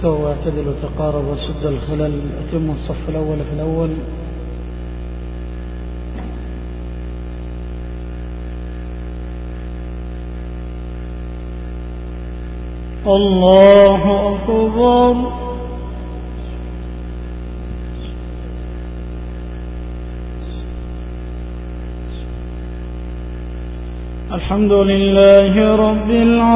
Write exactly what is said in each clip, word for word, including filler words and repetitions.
استووا واعتدلوا وتقاربوا وسدوا الخلل. أتموا الصف الأول في الأول. الله أكبر. الحمد لله رب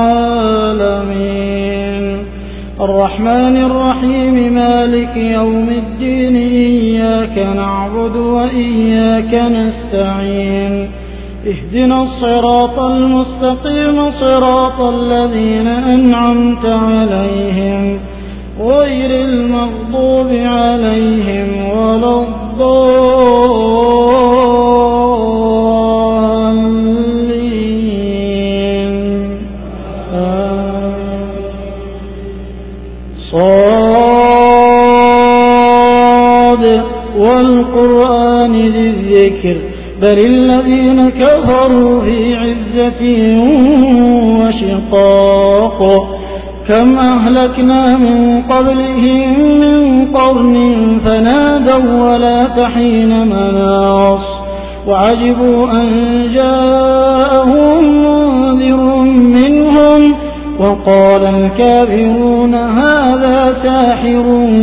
العالمين الرحمن الرحيم مالك يوم الدين إياك نعبد وإياك نستعين اهدنا الصراط المستقيم صراط الذين أنعمت عليهم غير المغضوب عليهم ولا الضالين. صاد والقرآن ذي الذكر بل الذين كفروا في عزة وشقاق كم أهلكنا من قبلهم من قرن فنادوا ولا تحين مناص وعجبوا أن جاءهم منذر منهم وقال الكافرون هذا ساحر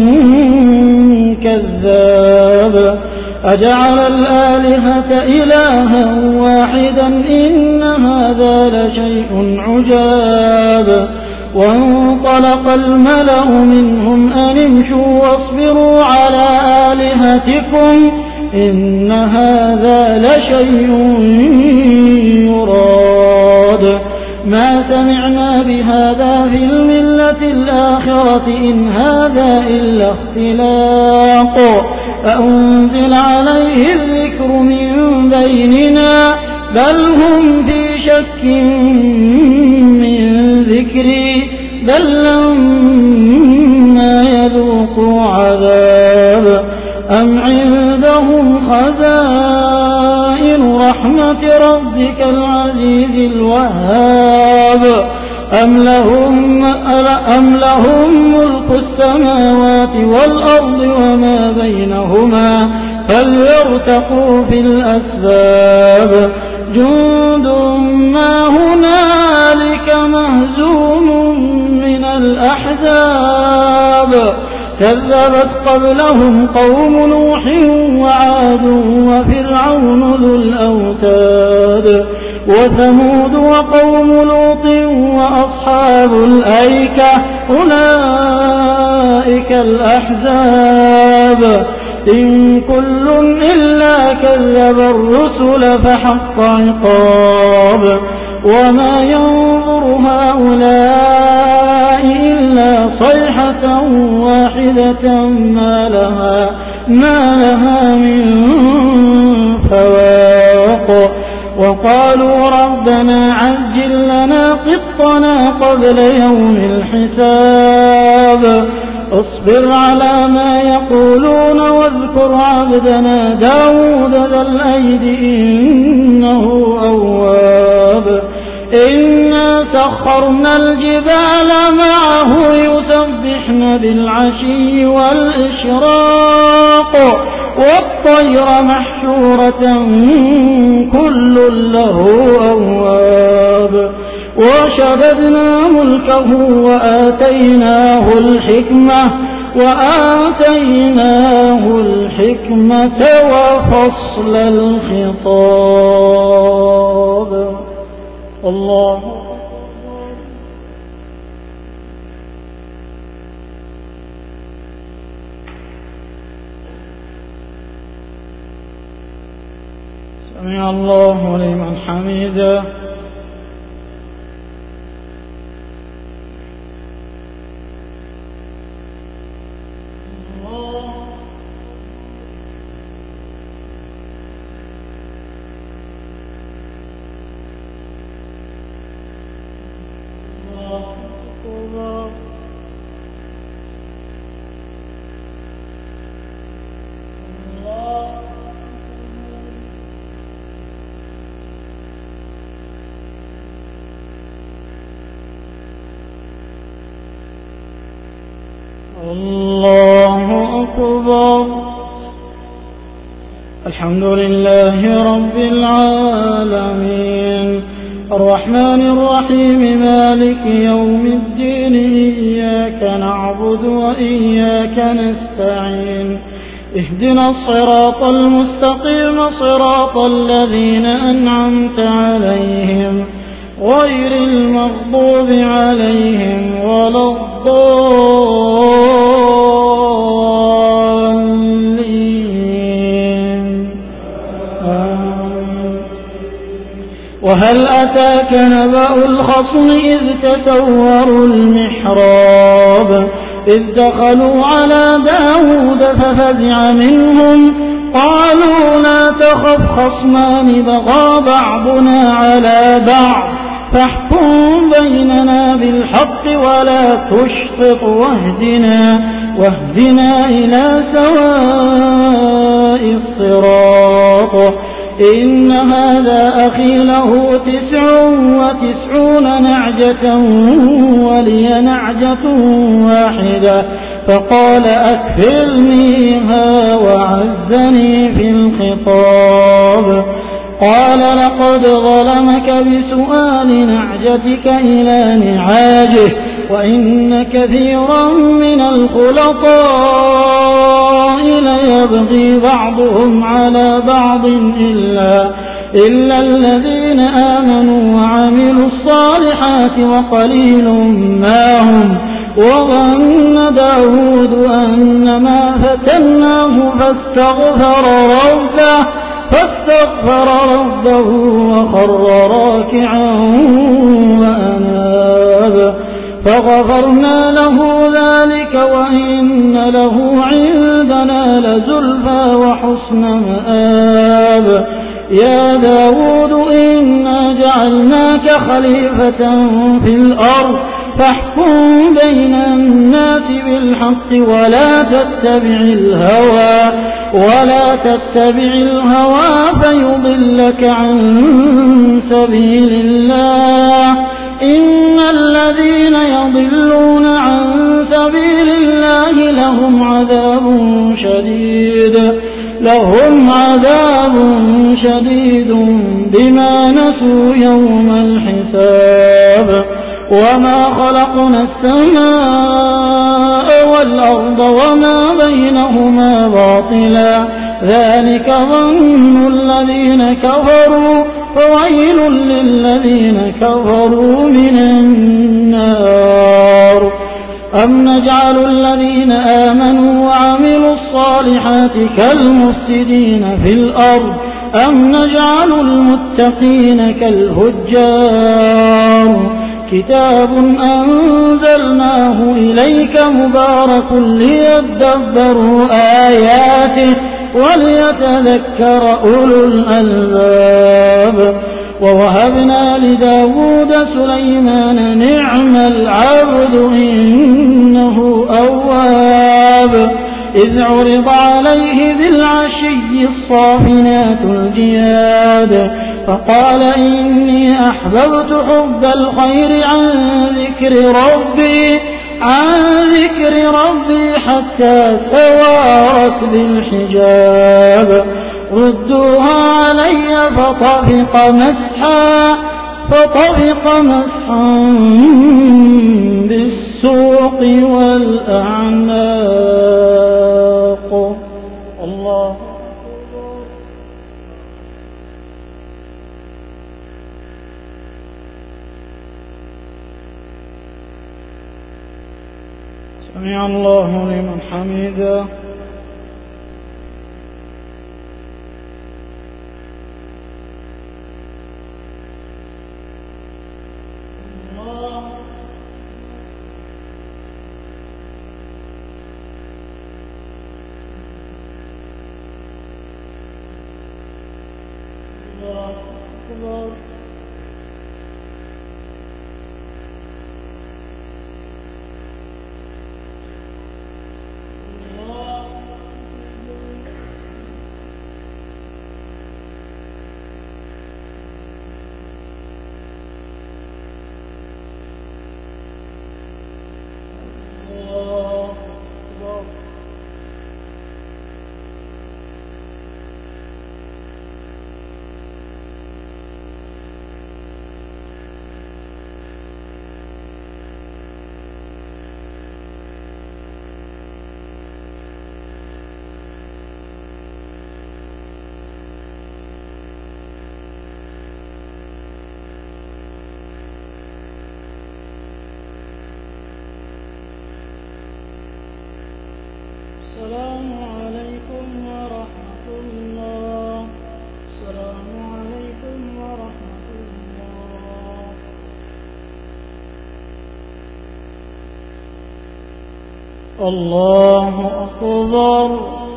كذاب أجعل الآلهة إلها واحدا إن هذا لشيء عجاب. وانطلق الملأ منهم أن امشوا واصبروا على آلهتكم إن هذا لشيء يراد ما سمعنا بهذا في الملة الآخرة إن هذا إلا اختلاق أأنزل عليه الذكر من بيننا بل هم في شك من ذكري بل لما يذوقوا عذاب أم عندهم خزائن رحمة ربك العزيز الوهاب أم لهم, أم لهم ملك السماوات والأرض وما بينهما فليرتقوا في الأسباب جند ما هنالك مهزوم من الأحزاب كذبت قبلهم قوم نوح وعاد وفرعون ذو الأوتاد وثمود وقوم لوط وأصحاب الأيكة أولئك الأحزاب إن كل إلا كذب الرسل فحق عقاب وما ينظر هؤلاء إلا صيحة واحدة ما لها, ما لها من فواق وقالوا ربنا عجل لنا قطنا قبل يوم الحساب اصبر على ما يقولون واذكر عبدنا داود ذا الأيد إنه أواب إنا سخرنا الجبال معه يسبحن بالعشي والإشراق والطير محشورة كل له أواب وشددنا ملكه وآتيناه الحكمة وآتيناه الحكمة وفصل الخطاب. الله سمع الله لمن حمده. الله أكبر. الحمد لله رب العالمين الرحمن الرحيم مالك يوم الدين إياك نعبد وإياك نستعين اهدنا الصراط المستقيم صراط الذين أنعمت عليهم غير المغضوب عليهم ولا الضالين. وهل أتاك نبأ الخصم إذ تسوروا المحراب إذ دخلوا على داود ففزع منهم قالوا لا تخف خصمان بغى بعضنا على بعض فاحكم بيننا بالحق ولا تشطط واهدنا, واهدنا إلى سواء الصراط إن هذا أخي له تسع وتسعون نعجة ولي نعجة واحدة فقال أكفلنيها وعزني في الخطاب قال لقد ظلمك بسؤال نعجتك إلى نعاجه وإن كثيرا من الخلطاء ليبغي بعضهم على بعض إلا, إلا الذين آمنوا وعملوا الصالحات وقليل ما هم وظن داود أنما فتناه فاستغفر ربه فاستغفر ربه وخر راكعا وأناب فغفرنا له ذلك وإن له عندنا لزلفى وحسن مآب يا داود إنا جعلناك خليفة في الأرض فاحكم بين الناس بالحق ولا تتبع الهوى ولا تتبع الهوى فيضلك عن سبيل الله إن الذين يضلون عن سبيل الله لهم عذاب شديد لهم عذاب شديد بما نسوا يوم الحساب وما خلقنا السماء والأرض وما بينهما باطلا ذلك ظن الذين كفروا فويل للذين كفروا من النار أم نجعل الذين آمنوا وعملوا الصالحات كالمفسدين في الأرض أم نجعل المتقين كالفجار كتاب أنزلناه إليك مبارك ليدبروا آياته وليتذكر أولو الألباب ووهبنا لداود سليمان نعم العبد إنه أواب إذ عرض عليه بالعشي الصافنات الجياد فقال إني أحببت حب الخير عن ذكر ربي عن ذكر ربي حتى توارت بالحجاب ردوها علي فطفق مسحا فطفق مسحا بالسوق والأعناق. الله سمع الله لمن حمده. السلام عليكم ورحمة الله. السلام عليكم ورحمة الله. الله أكبر.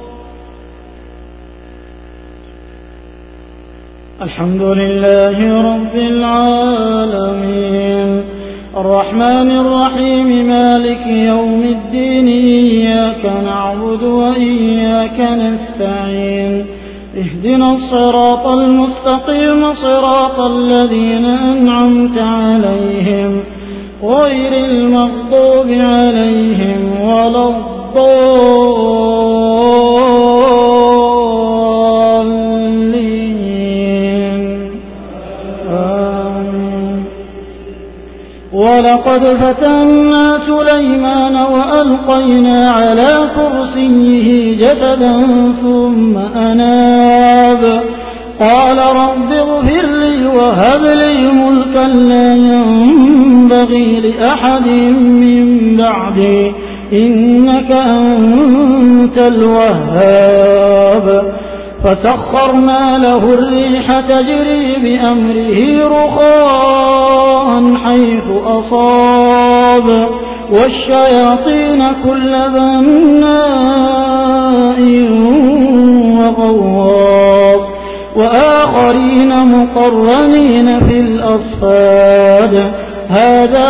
الحمد لله رب العالمين الرحمن الرحيم مالك يوم الدين إياك نعبد وإياك نستعين اهدنا الصراط المستقيم صراط الذين أنعمت عليهم غير المغضوب عليهم ولا الضالين آمين. ولقد فتنا سليمان وألقينا على كرسيه جسدا ثم أناب قال رب اغفر لي وهب لي ملكا لا ينبغي لأحد من بعدي إنك أنت الوهاب. فسخرنا له الريح تجري بأمره رخاء حيث أصاب والشياطين كل بناء وغواص وآخرين مقرنين في الأصفاد هذا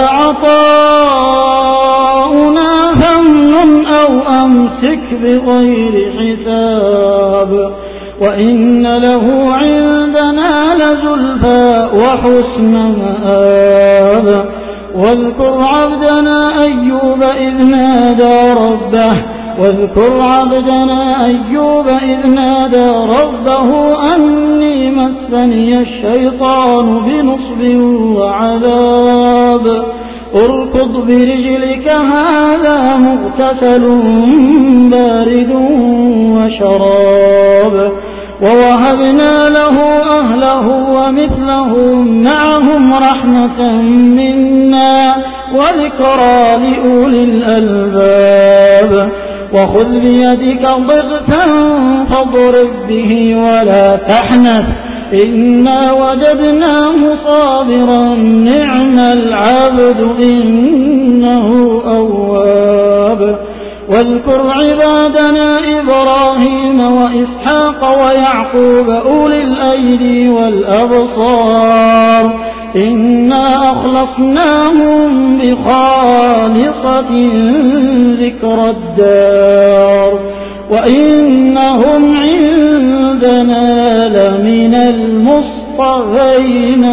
عطاؤنا فامنن أو أمسك بغير حساب وإن له عندنا لزلفى وحسن مآب. واذكر عبدنا أيوب إذ نادى ربه واذكر عبدنا أيوب إذ نادى ربه أني مسني الشيطان بنصب وعذاب اركض برجلك هذا مغتسل بارد وشراب. ووهبنا له أهله ومثلهم معهم رحمة منا وذكرى لأولي الألباب. وخذ بيدك ضغثا فاضرب به ولا تحنث إنا وجدناه صابرا نعم العبد إنه أواب. واذكر عبادنا إبراهيم وإسحاق ويعقوب أولي الأيدي والأبصار إنا أخلصناهم بخالصة ذكر الدار وإنهم عندنا لمن المصطفين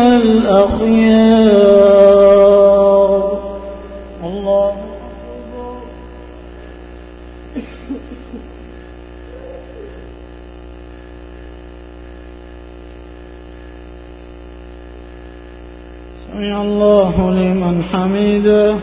الأخيار. الله سمع الله لمن حمده.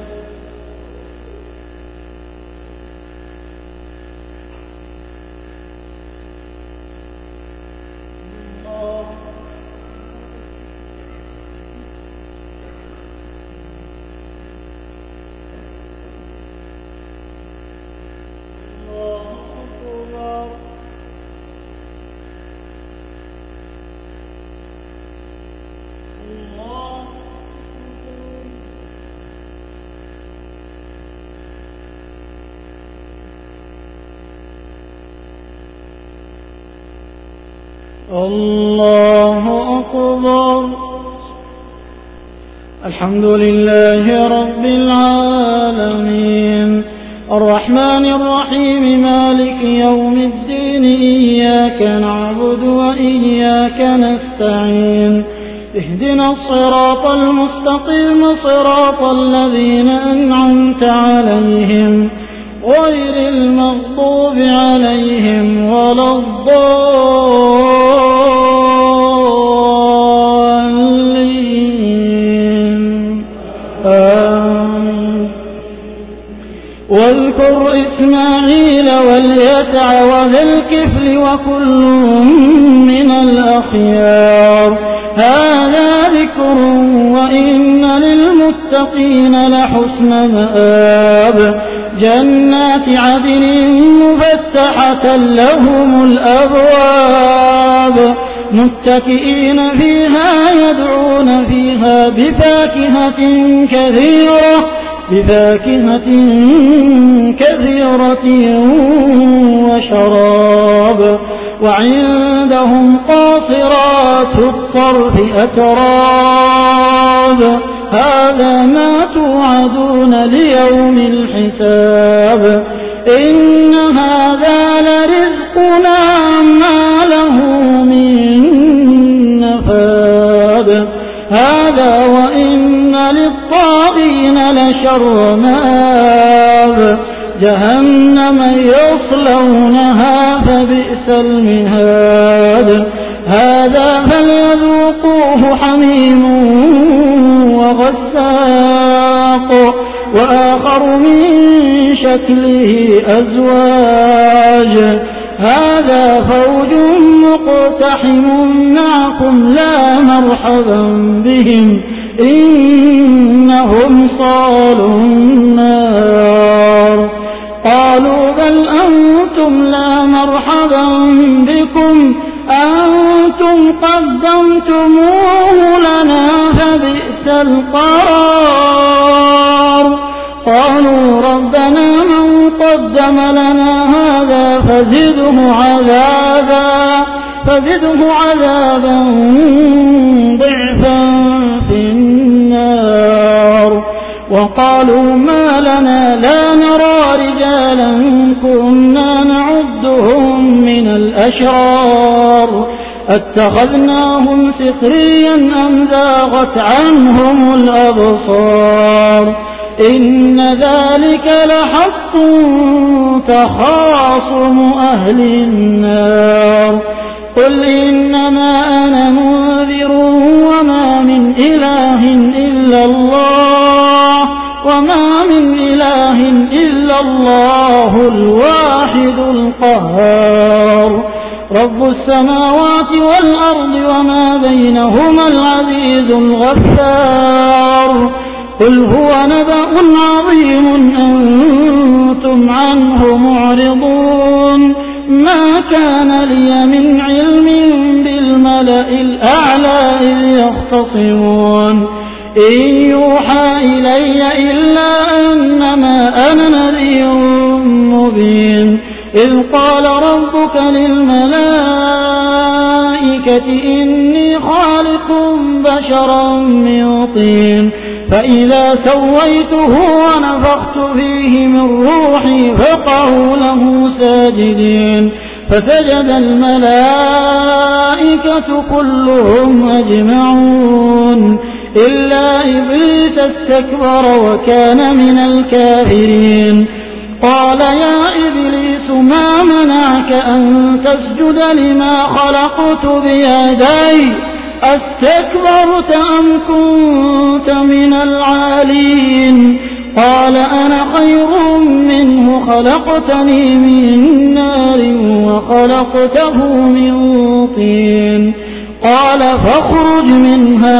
الله أكبر. الحمد لله رب العالمين الرحمن الرحيم مالك يوم الدين إياك نعبد وإياك نستعين اهدنا الصراط المستقيم صراط الذين أنعمت عليهم غير المغضوب عليهم ولا الضالين آمين. واذكر إسماعيل واليسع وذا الكفل وكل من الأخيار هذا ذكر وإن للمتقين لحسن مآب. جنات عدن مفتحة لهم الأبواب متكئين فيها يدعون فيها بفاكهة كثيرة بفاكهة كثيرة وشراب وعندهم قاصرات الطرف أتراب هذا ما توعدون ليوم الحساب إن هذا لرزقنا ما له من نفاد هذا وإن للطاغين لشر مآب جهنم يصلونها فبئس المهاد هذا فليذوقوه حميم وغساق وآخر من شكله أزواج هذا فوج مقتحم معكم لا مرحبا بهم إنهم صالوا النار قالوا بل أنتم لا مرحبا بكم أنتم قدمتموه لنا فبئس القرار قالوا ربنا من قدم لنا هذا فزده عذابا فزده عذابا ضعفا في النار وقالوا ما لنا لا نرى رجالا كنا نعدهم من الأشرار اتخذناهم سخريا أم زاغت عنهم الأبصار إن ذلك لحق تخاصم أهل النار قل إنما أنا منذر وما من إله إلا الله وما من إله إلا الله الواحد القهار رب السماوات والأرض وما بينهما العزيز الغفار قل هو نبأ عظيم أنتم عنه معرضون ما كان لي من علم بالملأ الأعلى إذ يختصمون إن يوحى إلي إلا أنما أنا نذير مبين إذ قال ربك للملائكة إني خالق بشرا من طين فإذا سويته ونفخت فيه من روحي فقعوا له ساجدين فسجد الملائكة كلهم أجمعون إلا إبليس استكبر وكان من الكافرين قال يا إبليس ما منعك أن تسجد لما خلقت بيدي أستكبرت أم كنت من العالين قال أنا خير منه خلقتني من نار وخلقته من طين قال فاخرج منها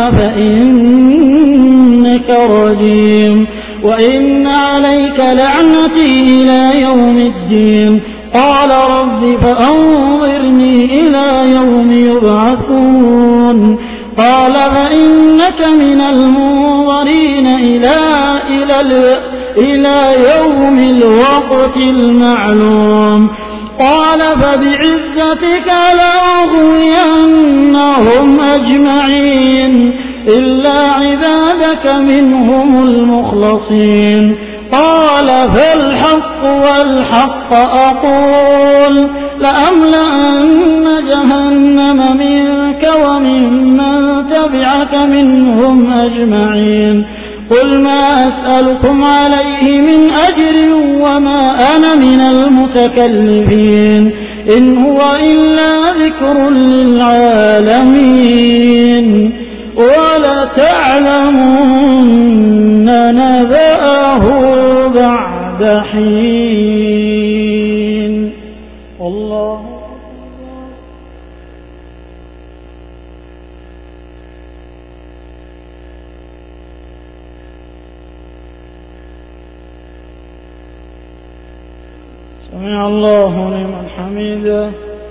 فإنك رجيم وإن عليك لعنتي إلى يوم الدين قال رب فأنظرني إلى يوم يبعثون قال فإنك من المنظرين إلى إلى إلى يوم الوقت المعلوم قال فبعزتك لأغوينهم أجمعين إلا عبادك منهم المخلصين قال فالحق والحق أقول لأملأن جهنم منك وممن تبعك منهم أجمعين قل ما أسألكم عليه من أجر وما أنا من المتكلفين إن هو إلا ذكر للعالمين ولتعلمن نبأه بعد حين الله سمع الله لمن حمده.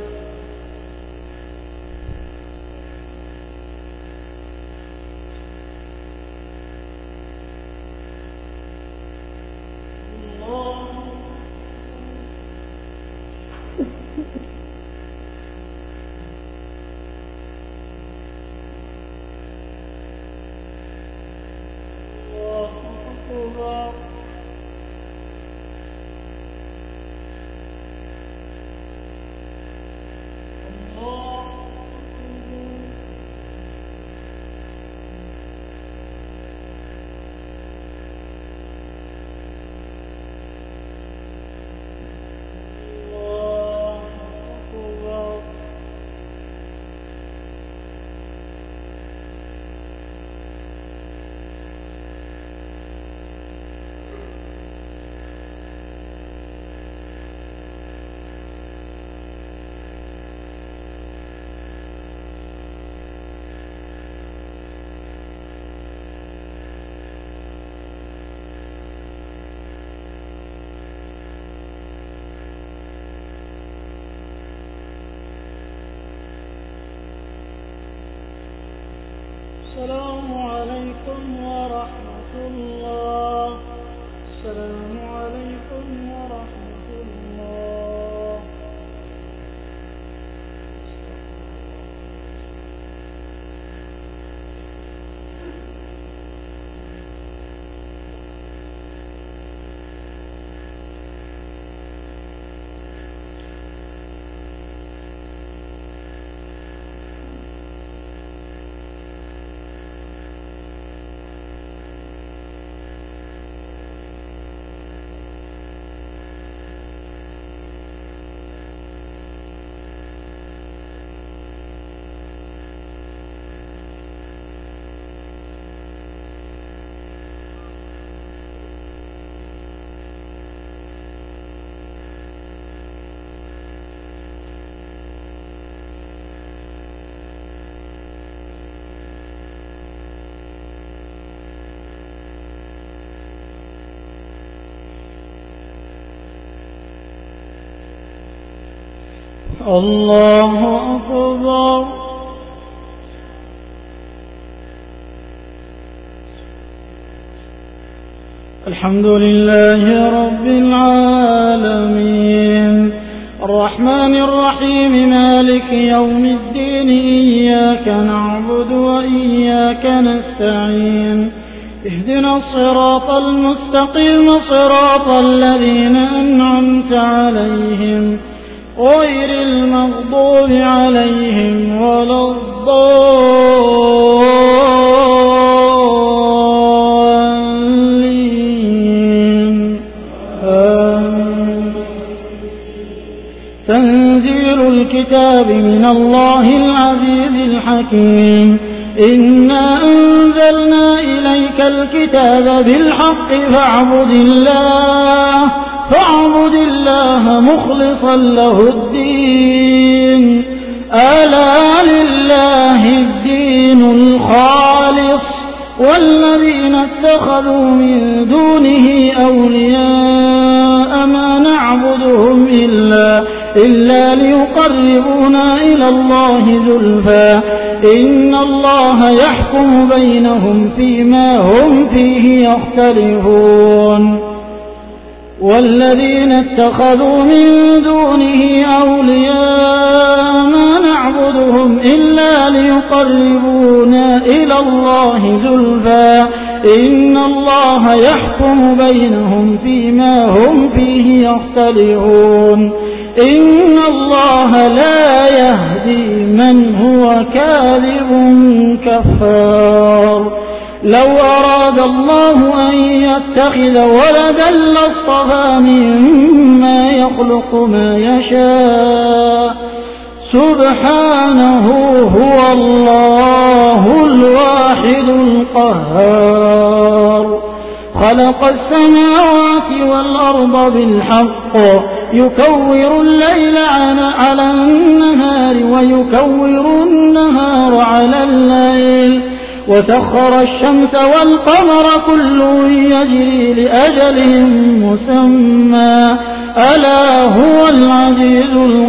السلام عليكم ورحمة الله. السلام عليكم ورحمة الله. الله أكبر. الحمد لله رب العالمين الرحمن الرحيم مالك يوم الدين إياك نعبد وإياك نستعين اهدنا الصراط المستقيم صراط الذين أنعمت عليهم غير المغضوب عليهم ولا الضالين آمين. تنزيل الكتاب من الله العزيز الحكيم إنا أنزلنا إليك الكتاب بالحق فاعبد الله فاعبد الله مخلصا له الدين ألا لله الدين الخالص والذين اتخذوا من دونه أولياء ما نعبدهم إلا, إلا ليقربونا إلى الله زلفى إن الله يحكم بينهم فيما هم فيه يختلفون والذين اتخذوا من دونه أولياء ما نعبدهم إلا ليقربونا إلى الله زلفى إن الله يحكم بينهم فيما هم فيه يختلفون إن الله لا يهدي من هو كاذب كفار لو أراد الله أن يتخذ ولدا لاصطفى مما يخلق ما يشاء سبحانه هو الله الواحد القهار خلق السماوات والأرض بالحق يكور الليل على النهار ويكور النهار على الليل وسخر الشمس والقمر كل يجري لأجل مسمى ألا هو العزيز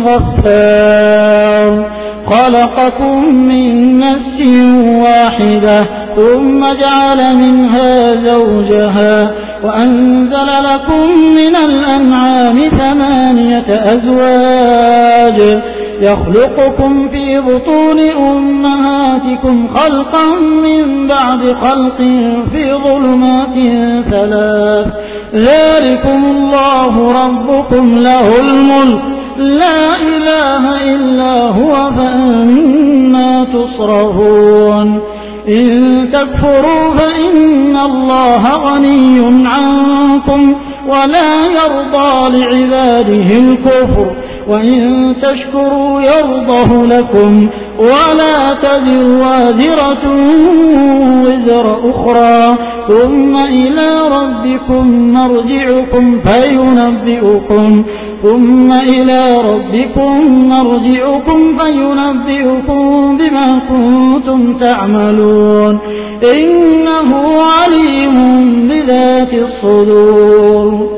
الغفار خلقكم من نفس واحدة ثم جعل منها زوجها وأنزل لكم من الأنعام ثمانية أزواج يخلقكم في بطون أمهاتكم خلقا من بعد خلق في ظلمات ثلاث ذلكم الله ربكم له الملك لا إله إلا هو فأنا تصرفون إن تكفروا فإن الله غني عنكم ولا يرضى لعباده الكفر وإن تشكروا يرضه لكم ولا تزر وازرة وزر أخرى ثم إلى ربكم مرجعكم فينبئكم ثم إلى ربكم مرجعكم فينبئكم بما كنتم تعملون إنه عليم بذات الصدور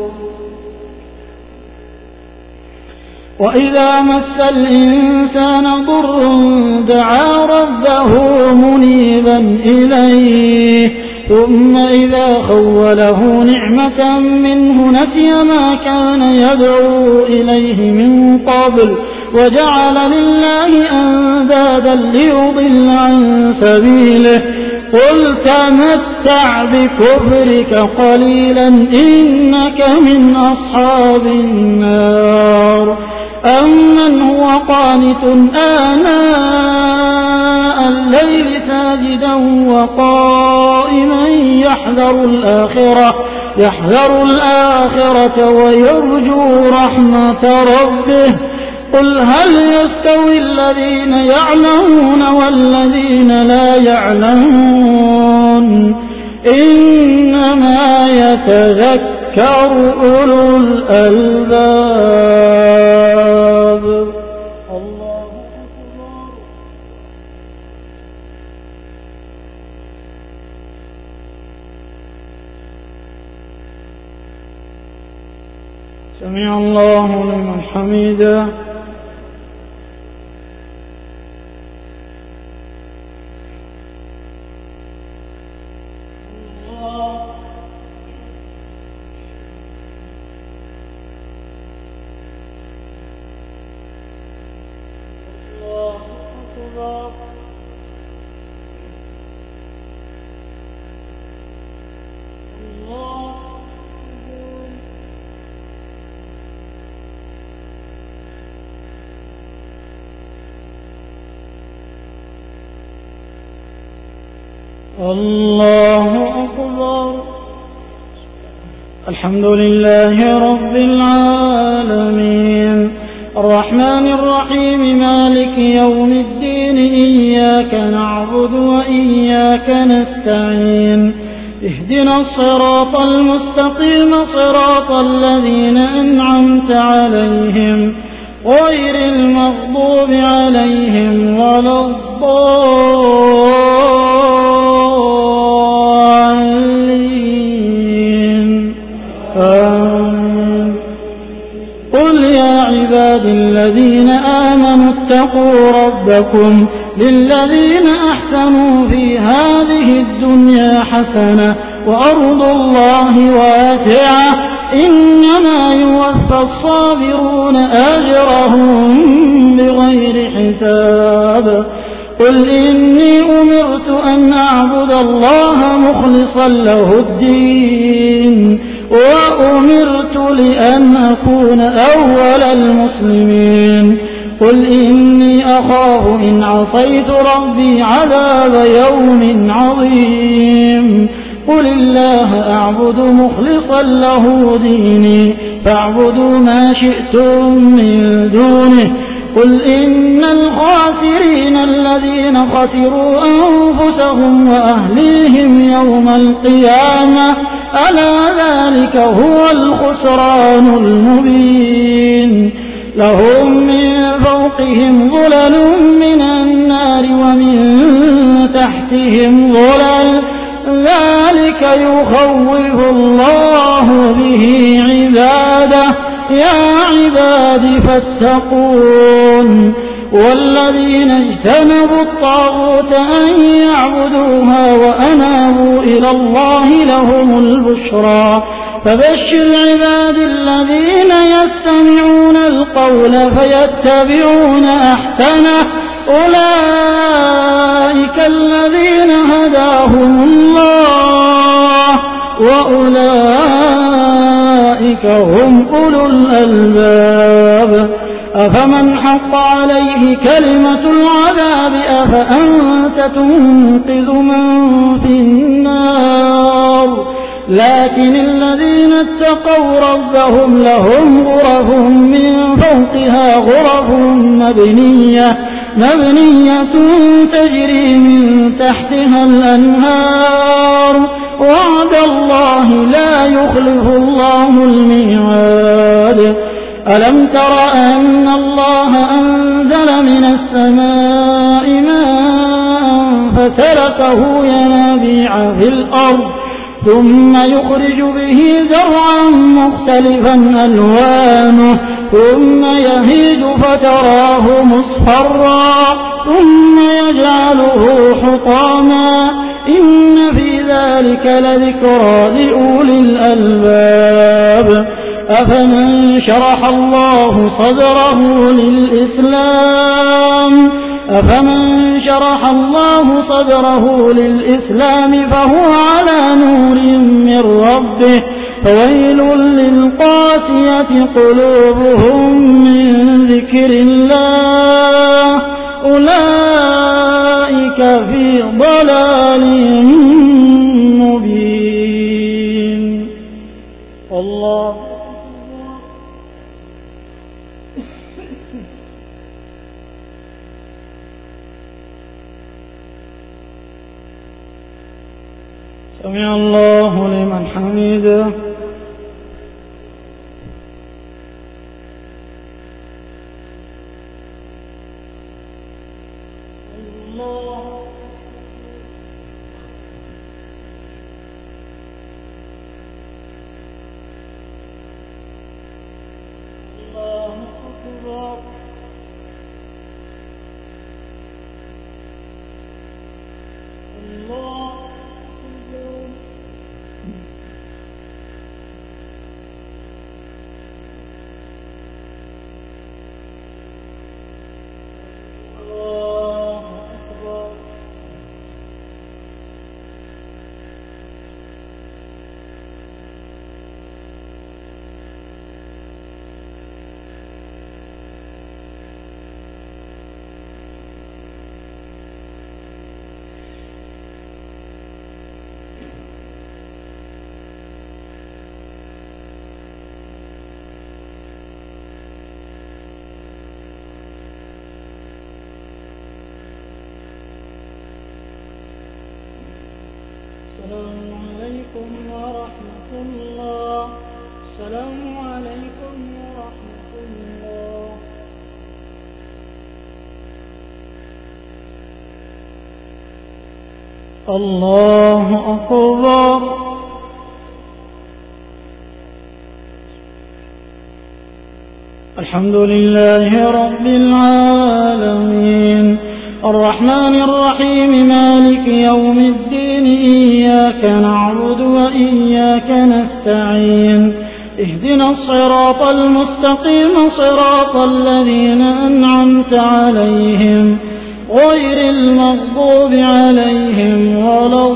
وإذا مس الإنسان ضر دعا ربه منيبا إليه ثم إذا خوله نعمة منه نسي ما كان يدعو إليه من قبل وجعل لله أندادا ليضل عن سبيله قل تمتع بكفرك قليلا إنك من أصحاب النار أمن هو قانت آناء الليل ساجدا وقائما يحذر الآخرة يحذر الآخرة ويرجو رحمة ربه قل هل يستوي الذين يعلمون والذين لا يعلمون إنما يتذكر أولو الألباب الله أكبر سمع الله لمن حمده الله أكبر الحمد لله رب العالمين الرحمن الرحيم مالك يوم الدين إياك نعبد وإياك نستعين اهدنا الصراط المستقيم صراط الذين أنعمت عليهم غير المغضوب عليهم ولا الضالين آمين قل يا عبادي الذين آمنوا اتقوا ربكم للذين أحسنوا في هذه الدنيا حسنة وأرض الله واسعة إنما يوفى الصابرون أجرهم بغير حساب قل إني أمرت أن أعبد الله مخلصا له الدين وأمرت لأن أكون أول المسلمين قل إني أخاف إن عصيت ربي عذاب يوم عظيم قل الله أعبد مخلصا له ديني فاعبدوا ما شئتم من دونه قل إن الخاسرين الذين خسروا أنفسهم وأهليهم يوم القيامة ألا ذلك هو الخسران المبين لهم من فوقهم ظلل من النار ومن تحتهم ظلل ذلك يخوف الله به عباده يا عباد فاتقون والذين اجتنبوا الطاغوت أن يعبدوها وأنابوا إلى الله لهم البشرى فبشر عباد الذين يستمعون القول فيتبعون أحسنه أولئك الذين هداهم الله وأولئك هم أولو الألباب أفمن حق عليه كلمة العذاب أفأنت تنقذ من في النار لكن الذين اتقوا ربهم لهم غرف من فوقها غرف مبنية مبنية تجري من تحتها الأنهار وعد الله لا يخلف الله الميعاد ألم تر أن الله أنزل من السماء ماء فسلكه ينابيع في الأرض ثم يخرج به زرعا مختلفا ألوانه ثم يهيج فتراه مصفرا ثم يجعله حطاما إن في ذلك لذكرى لأولي الألباب أفمن شرح الله صدره للإسلام أفمن شرح الله صدره للإسلام فهو على نور من ربه فويل للقاسية قلوبهم من ذكر الله أولئك في ضلال مبين الله سمع الله لمن حمده السلام عليكم ورحمة الله السلام عليكم ورحمة الله الله أكبر الحمد لله رب العالمين الرحمن الرحيم مالك يوم الدين إياك نعبد وإياك نستعين اهدنا الصراط المستقيم صراط الذين أنعمت عليهم غير المغضوب عليهم ولا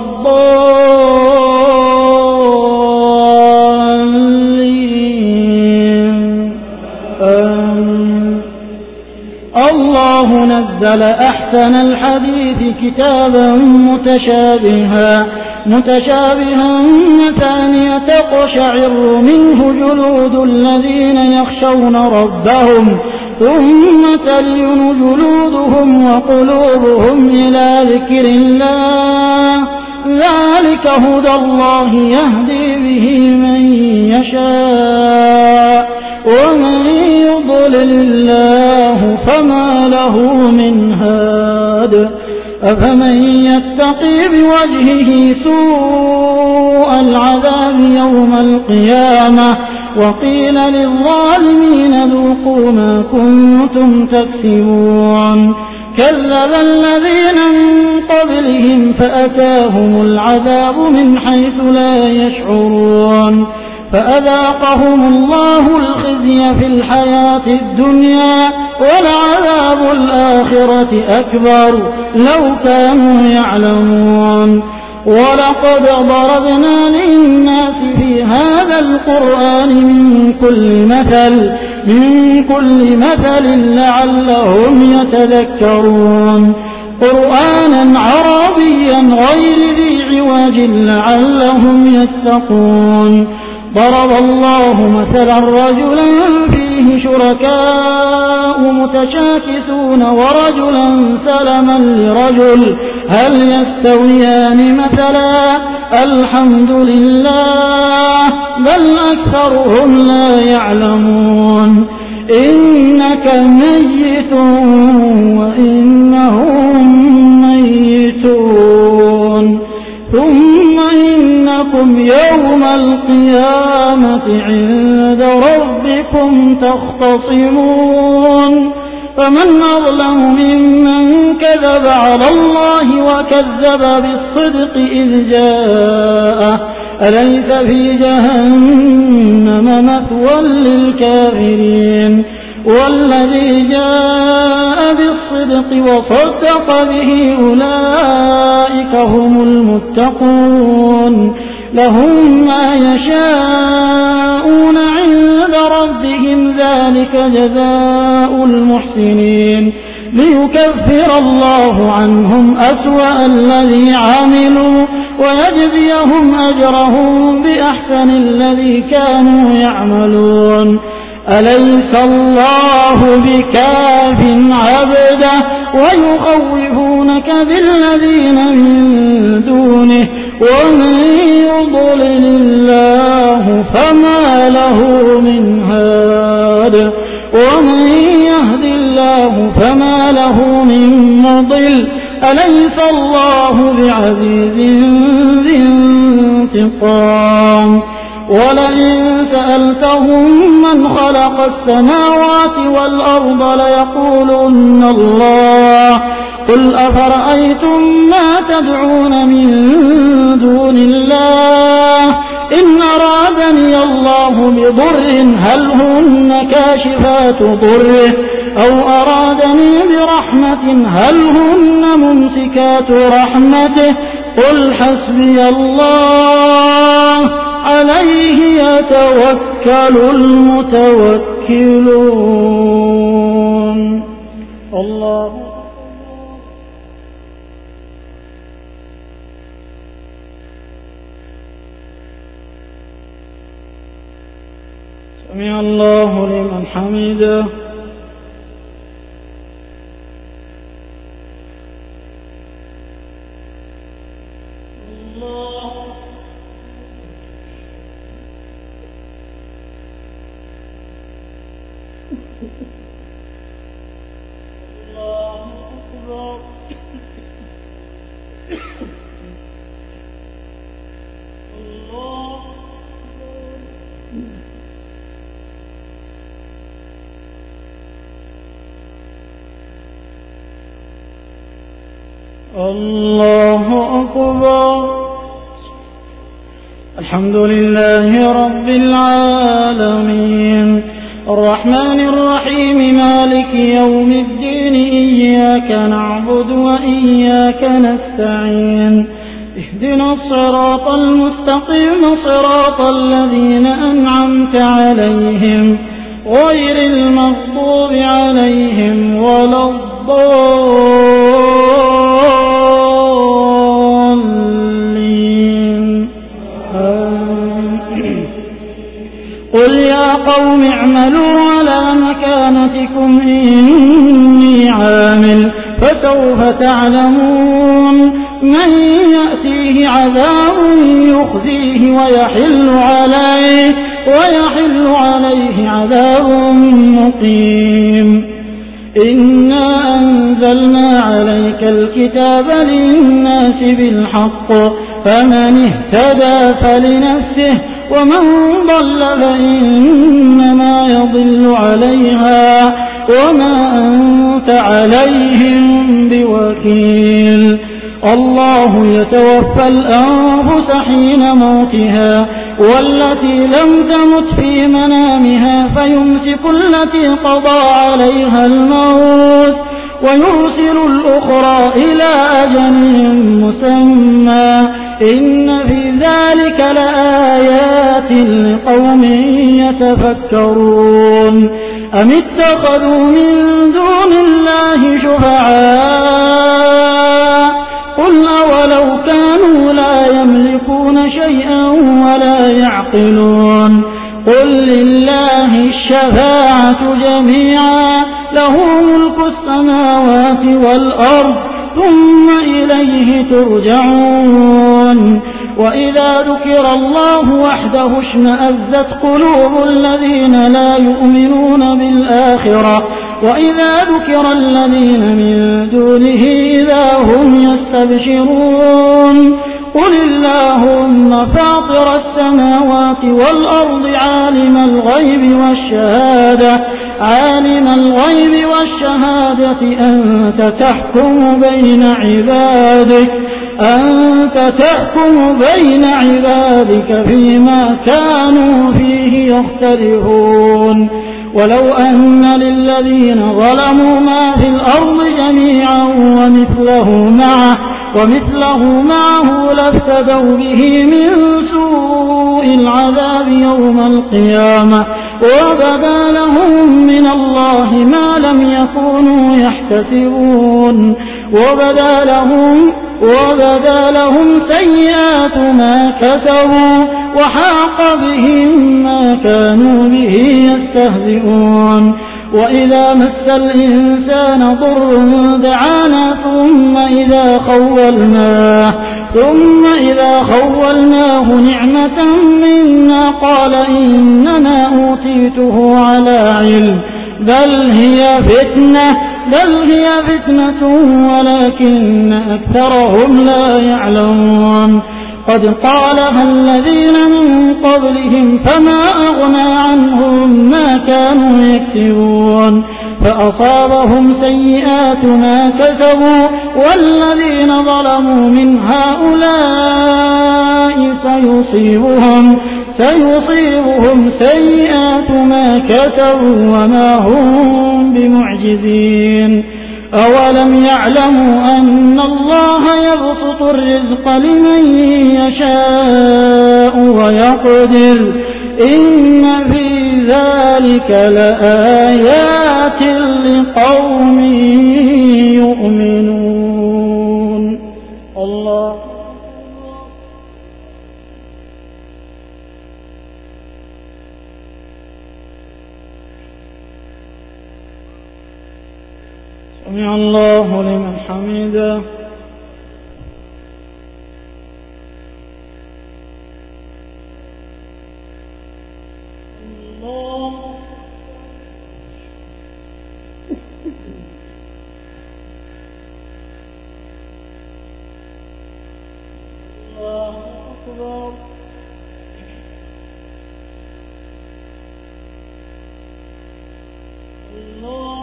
الضالين آمين. الله نزل أحسن الحديث كتابا متشابها متشابها مثانية تقشعر منه جلود الذين يخشون ربهم ثم تلين جلودهم وقلوبهم إلى ذكر الله ذلك هدى الله يهدي به من يشاء ومن يضلل الله فما له من هاد أفمن يتقي بوجهه سوء العذاب يوم القيامة وقيل للظالمين ذوقوا ما كنتم تكسبون كذب الذين من قبلهم فأتاهم العذاب من حيث لا يشعرون فأذاقهم الله الخزي في الحياة الدنيا ولعذاب الآخرة أكبر لو كانوا يعلمون ولقد ضربنا للناس في هذا القرآن من كل مثل من كل مثل لعلهم يتذكرون قرآنا عربيا غير ذي عوج لعلهم يتقون ضرب الله مثلا رجلا فيه شركاء متشاكسون ورجلا سلما لرجل هل يستويان مثلا الحمد لله بل أكثرهم لا يعلمون إنك ميت وإنهم ميتون ثم إنكم يوم القيامة عند ربكم تختصمون فمن أظلم ممن كذب على الله وكذب بالصدق إذ جاءه أليس في جهنم مثوى للكافرين والذي جاء بالصدق وصدق به أولئك هم المتقون لهم ما يشاءون عند ربهم ذلك جزاء المحسنين ليكفر الله عنهم أسوأ الذي عملوا ويجزيهم أجرهم بأحسن الذي كانوا يعملون أليس الله بكاف عبده ويخوفونك بالذين من دونه ومن يضلل الله فما له من هاد ومن يهد الله فما له من مضل أليس الله بعزيز ذي انتقام ولئن سألتهم من خلق السماوات والأرض ليقولن الله قل أفرأيتم ما تدعون من دون الله إن أرادني الله بضر هل هن كاشفات ضره أو أرادني برحمة هل هن ممسكات رحمته قل حسبي الله عليه يتوكل المتوكلون الله سمع الله لمن حمده الله أكبر الحمد لله رب العالمين الرحمن الرحيم مالك يوم الدين إياك نعبد وإياك نستعين اهدنا الصراط المستقيم صراط الذين أنعمت عليهم غير المغضوب عليهم ولا الضالين قل يا قوم اعملوا على مكانتكم إني عامل فسوف تعلمون من يأتيه عذاب يخزيه ويحل عليه ويحل عليه عذاب مقيم إنا أنزلنا عليك الكتاب للناس بالحق فمن اهتدى فلنفسه ومن ضل فإنما يضل عليها وما أنت عليهم بوكيل. الله يتوفى الأنفس حين موتها والتي لم تمت في منامها فيمسك التي قضى عليها الموت ويرسل الأخرى إلى أجل مسمى إن في ذلك لآيات لقوم يتفكرون. أم اتخذوا من دون الله شفعاء قل أولو كانوا لا يملكون شيئا ولا يعقلون قل لله الشفاعة جميعا له ملك السماوات والأرض ثم إليه ترجعون. وإذا ذكر الله وحده اشمأزت قلوب الذين لا يؤمنون بالآخرة وإذا ذكر الذين من دونه إذا هم يستبشرون. قل اللهم فاطر السماوات والأرض عالم الغيب والشهادة عالم الغيب والشهادة أنت تحكم بين عبادك أنت تحكم بين عبادك فيما كانوا فيه يختلفون. ولو أن للذين ظلموا ما في الأرض جميعا ومثله معه ومثله معه لافتدوا به من سوء العذاب يوم القيامة وبدا لهم من الله ما لم يكونوا يحتسبون وبدا لهم وبدا لهم سيئات ما كسبوا وحاق بهم ما كانوا به يستهزئون. وإذا مس الإنسان ضر دعانا ثم إذا خولناه ثم إذا خولناه نعمة منا قال إنما أوتيته على علم بل هي فتنة بل هي فتنة ولكن أكثرهم لا يعلمون. قد قالها الذين من قبلهم فما أغنى عنهم ما كانوا يكسبون فأصابهم سيئات ما كسبوا والذين ظلموا من هؤلاء سيصيبهم سيصيبهم سيئات ما كسبوا وما هم بمعجزين. أولم يعلموا أن الله يبسط الرزق لمن يشاء ويقدر إن في ذلك لآيات لقوم يؤمنون. الله سمع الله لمن حمده. الله الله أكبر. الله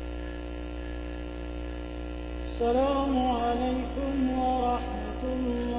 السلام عليكم ورحمة الله.